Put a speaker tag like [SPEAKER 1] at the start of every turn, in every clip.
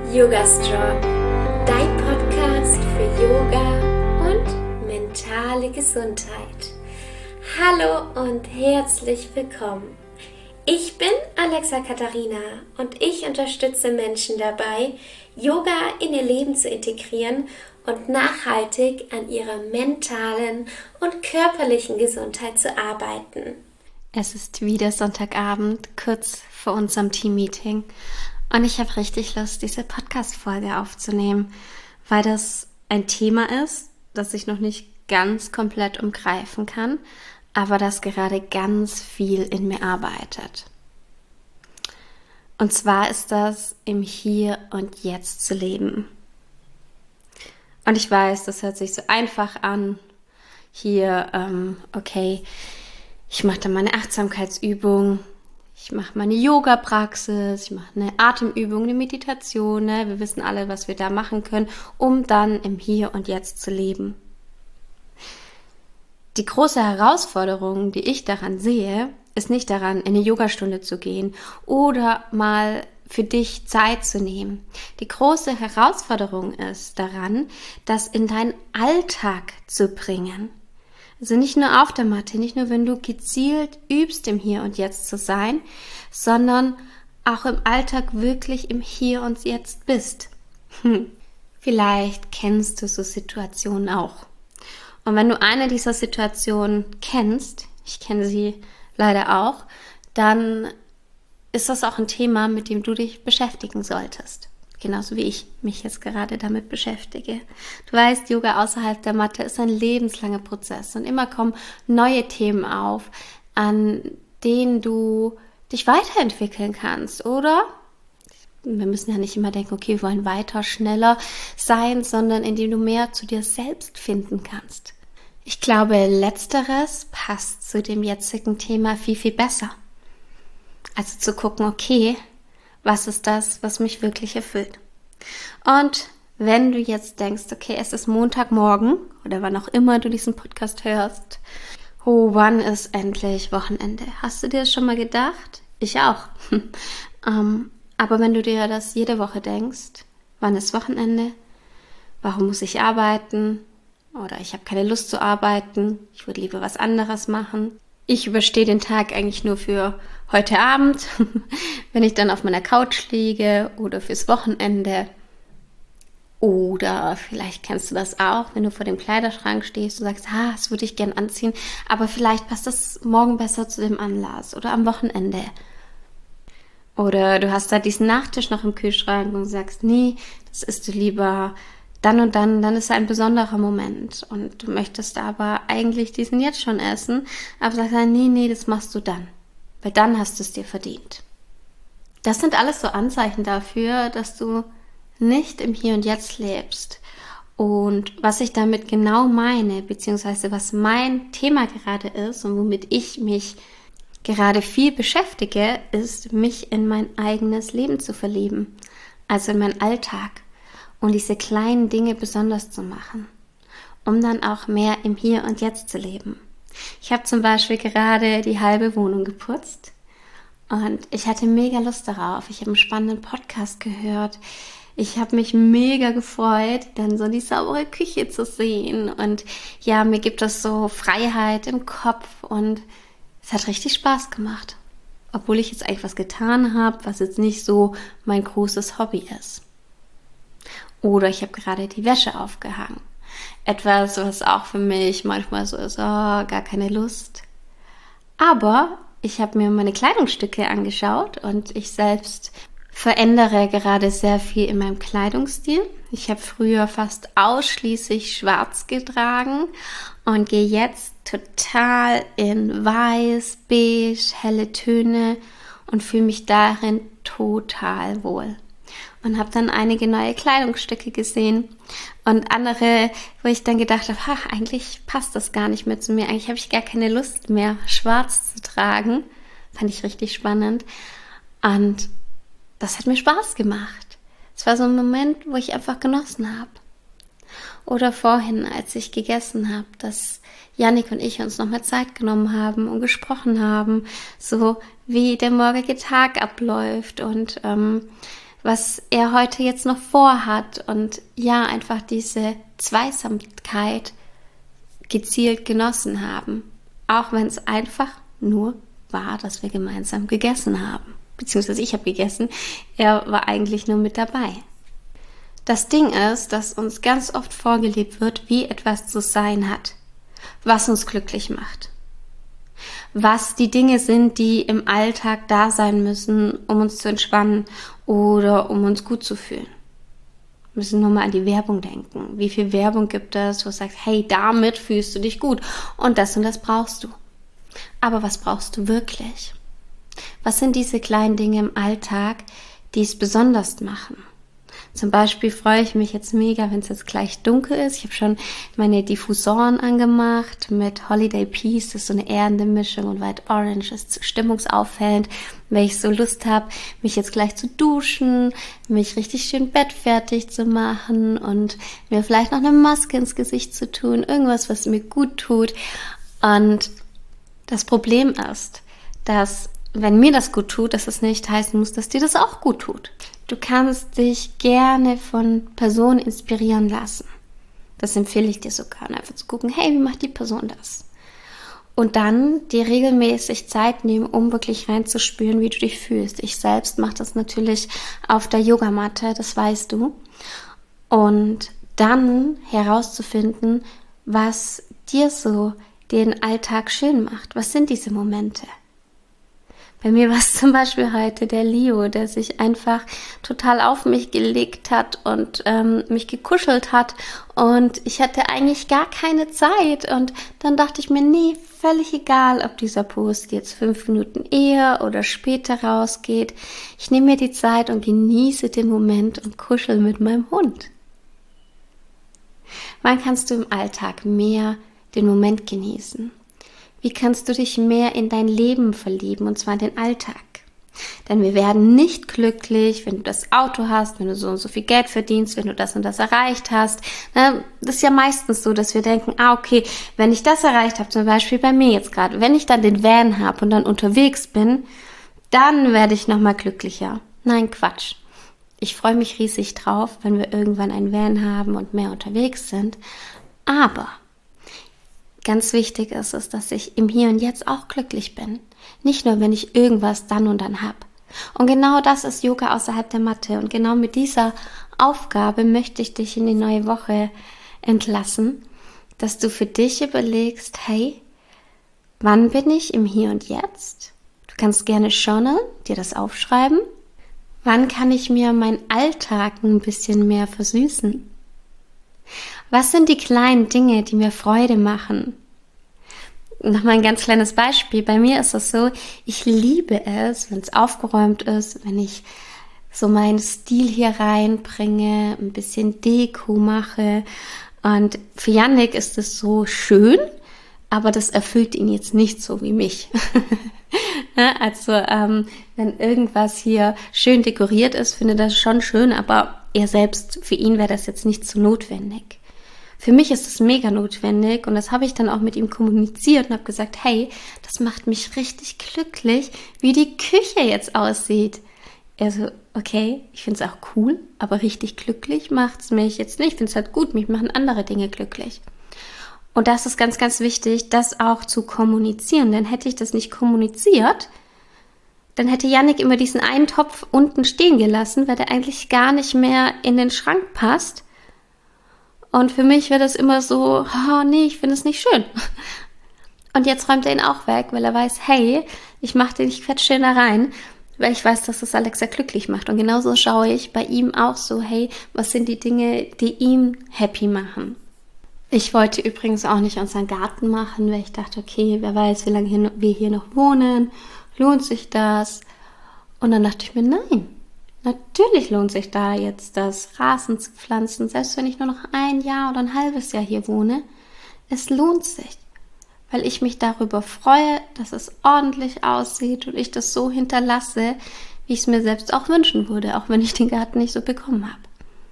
[SPEAKER 1] Yoga Strong, dein Podcast für Yoga und mentale Gesundheit. Hallo und herzlich willkommen. Ich bin Alexa Katharina und ich unterstütze Menschen dabei, Yoga in ihr Leben zu integrieren und nachhaltig an ihrer mentalen und körperlichen Gesundheit zu arbeiten.
[SPEAKER 2] Es ist wieder Sonntagabend, kurz vor unserem Teammeeting. Und ich habe richtig Lust, diese Podcast-Folge aufzunehmen, weil das ein Thema ist, das ich noch nicht ganz komplett umgreifen kann, aber das gerade ganz viel in mir arbeitet. Und zwar ist das, im Hier und Jetzt zu leben. Und ich weiß, das hört sich so einfach an. Hier, okay, ich mache dann meine Achtsamkeitsübung, ich mache meine Yoga-Praxis, ich mache eine Atemübung, eine Meditation. Wir wissen alle, was wir da machen können, um dann im Hier und Jetzt zu leben. Die große Herausforderung, die ich daran sehe, ist nicht daran, in eine Yogastunde zu gehen oder mal für dich Zeit zu nehmen. Die große Herausforderung ist daran, das in deinen Alltag zu bringen. Also nicht nur auf der Matte, nicht nur, wenn du gezielt übst, im Hier und Jetzt zu sein, sondern auch im Alltag wirklich im Hier und Jetzt bist. Vielleicht kennst du so Situationen auch. Und wenn du eine dieser Situationen kennst, ich kenne sie leider auch, dann ist das auch ein Thema, mit dem du dich beschäftigen solltest. Genauso wie ich mich jetzt gerade damit beschäftige. Du weißt, Yoga außerhalb der Matte ist ein lebenslanger Prozess und immer kommen neue Themen auf, an denen du dich weiterentwickeln kannst, oder? Wir müssen ja nicht immer denken, okay, wir wollen weiter, schneller sein, sondern indem du mehr zu dir selbst finden kannst. Ich glaube, Letzteres passt zu dem jetzigen Thema viel, viel besser. Also zu gucken, okay, was ist das, was mich wirklich erfüllt? Und wenn du jetzt denkst, okay, es ist Montagmorgen oder wann auch immer du diesen Podcast hörst, oh, wann ist endlich Wochenende? Hast du dir das schon mal gedacht? Ich auch. Aber wenn du dir das jede Woche denkst, wann ist Wochenende? Warum muss ich arbeiten? Oder ich habe keine Lust zu arbeiten, ich würde lieber was anderes machen. Ich überstehe den Tag eigentlich nur für heute Abend, wenn ich dann auf meiner Couch liege oder fürs Wochenende. Oder vielleicht kennst du das auch, wenn du vor dem Kleiderschrank stehst und sagst, das würde ich gern anziehen, aber vielleicht passt das morgen besser zu dem Anlass oder am Wochenende. Oder du hast da diesen Nachtisch noch im Kühlschrank und sagst, nee, das isst du lieber dann und dann ist ein besonderer Moment und du möchtest aber eigentlich diesen jetzt schon essen, aber sagst dann, nee, das machst du dann, weil dann hast du es dir verdient. Das sind alles so Anzeichen dafür, dass du nicht im Hier und Jetzt lebst. Und was ich damit genau meine, beziehungsweise was mein Thema gerade ist und womit ich mich gerade viel beschäftige, ist, mich in mein eigenes Leben zu verlieben, also in meinen Alltag. Und diese kleinen Dinge besonders zu machen, um dann auch mehr im Hier und Jetzt zu leben. Ich habe zum Beispiel gerade die halbe Wohnung geputzt und ich hatte mega Lust darauf. Ich habe einen spannenden Podcast gehört. Ich habe mich mega gefreut, dann so die saubere Küche zu sehen. Und ja, mir gibt das so Freiheit im Kopf und es hat richtig Spaß gemacht. Obwohl ich jetzt eigentlich was getan habe, was jetzt nicht so mein großes Hobby ist. Oder ich habe gerade die Wäsche aufgehangen. Etwas, was auch für mich manchmal so ist, gar keine Lust. Aber ich habe mir meine Kleidungsstücke angeschaut und ich selbst verändere gerade sehr viel in meinem Kleidungsstil. Ich habe früher fast ausschließlich schwarz getragen und gehe jetzt total in weiß, beige, helle Töne und fühle mich darin total wohl. Und habe dann einige neue Kleidungsstücke gesehen und andere, wo ich dann gedacht habe, eigentlich passt das gar nicht mehr zu mir. Eigentlich habe ich gar keine Lust mehr, schwarz zu tragen. Fand ich richtig spannend. Und das hat mir Spaß gemacht. Es war so ein Moment, wo ich einfach genossen habe. Oder vorhin, als ich gegessen habe, dass Jannik und ich uns nochmal Zeit genommen haben und gesprochen haben, so wie der morgige Tag abläuft und was er heute jetzt noch vorhat und ja, einfach diese Zweisamkeit gezielt genossen haben. Auch wenn es einfach nur war, dass wir gemeinsam gegessen haben. Beziehungsweise ich habe gegessen, er war eigentlich nur mit dabei. Das Ding ist, dass uns ganz oft vorgelebt wird, wie etwas zu sein hat, was uns glücklich macht. Was die Dinge sind, die im Alltag da sein müssen, um uns zu entspannen oder um uns gut zu fühlen. Wir müssen nur mal an die Werbung denken. Wie viel Werbung gibt es, wo du sagst, hey, damit fühlst du dich gut und das brauchst du. Aber was brauchst du wirklich? Was sind diese kleinen Dinge im Alltag, die es besonders machen? Zum Beispiel freue ich mich jetzt mega, wenn es jetzt gleich dunkel ist. Ich habe schon meine Diffusoren angemacht mit Holiday Peace. Das ist so eine erdende Mischung und White Orange ist stimmungsauffällend, wenn ich so Lust habe, mich jetzt gleich zu duschen, mich richtig schön bettfertig zu machen und mir vielleicht noch eine Maske ins Gesicht zu tun. Irgendwas, was mir gut tut. Und das Problem ist, dass wenn mir das gut tut, dass es nicht heißen muss, dass dir das auch gut tut. Du kannst dich gerne von Personen inspirieren lassen. Das empfehle ich dir sogar. Und einfach zu gucken, hey, wie macht die Person das? Und dann dir regelmäßig Zeit nehmen, um wirklich reinzuspüren, wie du dich fühlst. Ich selbst mache das natürlich auf der Yogamatte, das weißt du. Und dann herauszufinden, was dir so den Alltag schön macht. Was sind diese Momente? Bei mir war es zum Beispiel heute der Leo, der sich einfach total auf mich gelegt hat und mich gekuschelt hat und ich hatte eigentlich gar keine Zeit und dann dachte ich mir, nee, völlig egal, ob dieser Post jetzt 5 Minuten eher oder später rausgeht. Ich nehme mir die Zeit und genieße den Moment und kuschel mit meinem Hund. Wann kannst du im Alltag mehr den Moment genießen? Wie kannst du dich mehr in dein Leben verlieben, und zwar in den Alltag? Denn wir werden nicht glücklich, wenn du das Auto hast, wenn du so und so viel Geld verdienst, wenn du das und das erreicht hast. Das ist ja meistens so, dass wir denken, okay, wenn ich das erreicht habe, zum Beispiel bei mir jetzt gerade, wenn ich dann den Van habe und dann unterwegs bin, dann werde ich nochmal glücklicher. Nein, Quatsch. Ich freue mich riesig drauf, wenn wir irgendwann einen Van haben und mehr unterwegs sind. Aber ganz wichtig ist es, dass ich im Hier und Jetzt auch glücklich bin. Nicht nur, wenn ich irgendwas dann und dann habe. Und genau das ist Yoga außerhalb der Matte. Und genau mit dieser Aufgabe möchte ich dich in die neue Woche entlassen, dass du für dich überlegst, hey, wann bin ich im Hier und Jetzt? Du kannst gerne journalen, dir das aufschreiben. Wann kann ich mir meinen Alltag ein bisschen mehr versüßen? Was sind die kleinen Dinge, die mir Freude machen? Nochmal ein ganz kleines Beispiel. Bei mir ist es so, ich liebe es, wenn es aufgeräumt ist, wenn ich so meinen Stil hier reinbringe, ein bisschen Deko mache. Und für Yannick ist es so schön, aber das erfüllt ihn jetzt nicht so wie mich. Also wenn irgendwas hier schön dekoriert ist, finde ich das schon schön, aber er selbst, für ihn wäre das jetzt nicht so notwendig. Für mich ist es mega notwendig und das habe ich dann auch mit ihm kommuniziert und habe gesagt, hey, das macht mich richtig glücklich, wie die Küche jetzt aussieht. Er so, okay, ich finde es auch cool, aber richtig glücklich macht es mich jetzt nicht. Ich finde es halt gut, mich machen andere Dinge glücklich. Und das ist ganz, ganz wichtig, das auch zu kommunizieren, denn hätte ich das nicht kommuniziert, dann hätte Yannick immer diesen einen Topf unten stehen gelassen, weil der eigentlich gar nicht mehr in den Schrank passt. Und für mich wäre das immer so, oh nee, ich finde es nicht schön. Und jetzt räumt er ihn auch weg, weil er weiß, hey, ich mache den, ich quetsche den da rein, weil ich weiß, dass das Alexa glücklich macht. Und genauso schaue ich bei ihm auch so, hey, was sind die Dinge, die ihn happy machen? Ich wollte übrigens auch nicht unseren Garten machen, weil ich dachte, okay, wer weiß, wie lange wir hier noch wohnen, lohnt sich das? Und dann dachte ich mir, nein, natürlich lohnt sich da jetzt das Rasen zu pflanzen, selbst wenn ich nur noch 1 Jahr oder ein halbes Jahr hier wohne. Es lohnt sich, weil ich mich darüber freue, dass es ordentlich aussieht und ich das so hinterlasse, wie ich es mir selbst auch wünschen würde, auch wenn ich den Garten nicht so bekommen habe.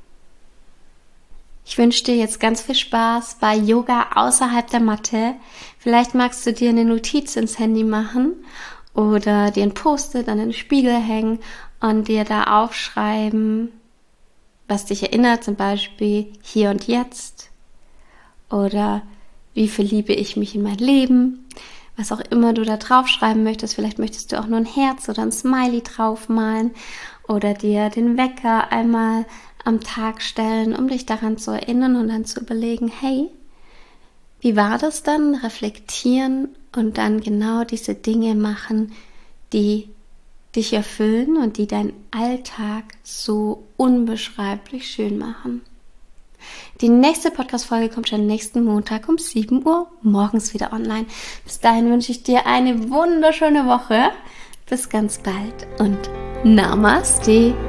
[SPEAKER 2] Ich wünsche dir jetzt ganz viel Spaß bei Yoga außerhalb der Matte. Vielleicht magst du dir eine Notiz ins Handy machen oder dir ein Post-it an den Spiegel hängen und dir da aufschreiben, was dich erinnert, zum Beispiel hier und jetzt oder wie verliebe ich mich in mein Leben, was auch immer du da draufschreiben möchtest. Vielleicht möchtest du auch nur ein Herz oder ein Smiley draufmalen oder dir den Wecker einmal am Tag stellen, um dich daran zu erinnern und dann zu überlegen, hey, wie war das dann? Reflektieren und dann genau diese Dinge machen, die dich erfüllen und die deinen Alltag so unbeschreiblich schön machen. Die nächste Podcast-Folge kommt schon nächsten Montag um 7 Uhr morgens wieder online. Bis dahin wünsche ich dir eine wunderschöne Woche. Bis ganz bald und Namaste.